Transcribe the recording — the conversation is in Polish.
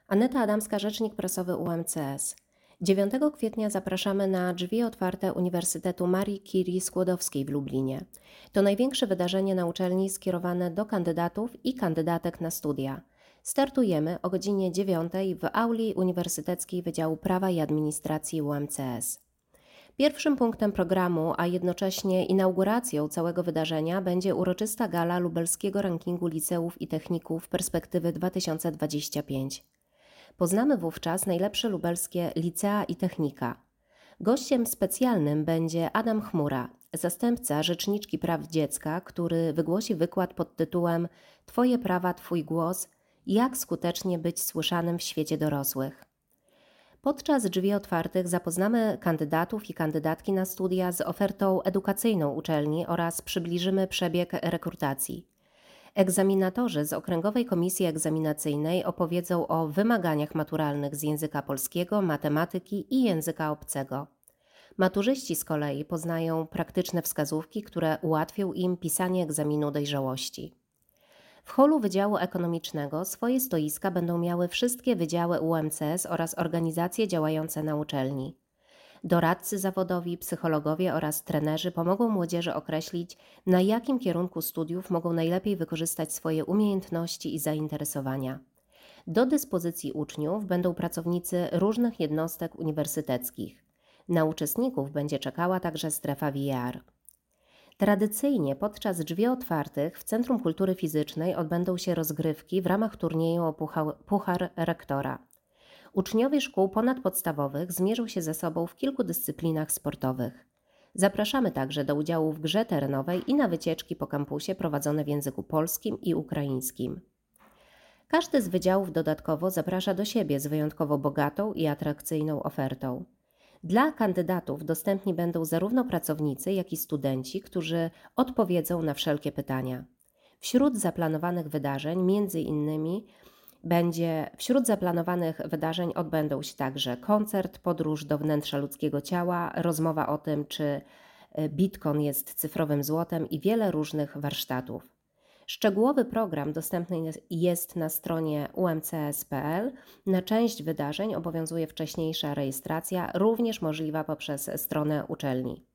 Aneta Adamska, rzecznik prasowy UMCS. 9 kwietnia zapraszamy na drzwi otwarte Uniwersytetu Marii Curie Skłodowskiej w Lublinie. To największe wydarzenie na uczelni skierowane do kandydatów i kandydatek na studia. Startujemy o godzinie 9 w auli Uniwersyteckiej Wydziału Prawa i Administracji UMCS. Pierwszym punktem programu, a jednocześnie inauguracją całego wydarzenia będzie uroczysta gala lubelskiego rankingu liceów i techników Perspektywy 2025. Poznamy wówczas najlepsze lubelskie licea i technika. Gościem specjalnym będzie Adam Chmura, zastępca Rzeczniczki Praw Dziecka, który wygłosi wykład pod tytułem „Twoje prawa, twój głos. Jak skutecznie być słyszanym w świecie dorosłych”. Podczas drzwi otwartych zapoznamy kandydatów i kandydatki na studia z ofertą edukacyjną uczelni oraz przybliżymy przebieg rekrutacji. Egzaminatorzy z Okręgowej Komisji Egzaminacyjnej opowiedzą o wymaganiach maturalnych z języka polskiego, matematyki i języka obcego. Maturzyści z kolei poznają praktyczne wskazówki, które ułatwią im pisanie egzaminu dojrzałości. W holu Wydziału Ekonomicznego swoje stoiska będą miały wszystkie wydziały UMCS oraz organizacje działające na uczelni. Doradcy zawodowi, psychologowie oraz trenerzy pomogą młodzieży określić, na jakim kierunku studiów mogą najlepiej wykorzystać swoje umiejętności i zainteresowania. Do dyspozycji uczniów będą pracownicy różnych jednostek uniwersyteckich. Na uczestników będzie czekała także strefa VR. Tradycyjnie podczas drzwi otwartych w Centrum Kultury Fizycznej odbędą się rozgrywki w ramach turnieju o Puchar Rektora. Uczniowie szkół ponadpodstawowych zmierzą się ze sobą w kilku dyscyplinach sportowych. Zapraszamy także do udziału w grze terenowej i na wycieczki po kampusie prowadzone w języku polskim i ukraińskim. Każdy z wydziałów dodatkowo zaprasza do siebie z wyjątkowo bogatą i atrakcyjną ofertą. Dla kandydatów dostępni będą zarówno pracownicy, jak i studenci, którzy odpowiedzą na wszelkie pytania. Wśród zaplanowanych wydarzeń odbędą się także koncert, podróż do wnętrza ludzkiego ciała, rozmowa o tym, czy Bitcoin jest cyfrowym złotem i wiele różnych warsztatów. Szczegółowy program dostępny jest na stronie umcs.pl. Na część wydarzeń obowiązuje wcześniejsza rejestracja, również możliwa poprzez stronę uczelni.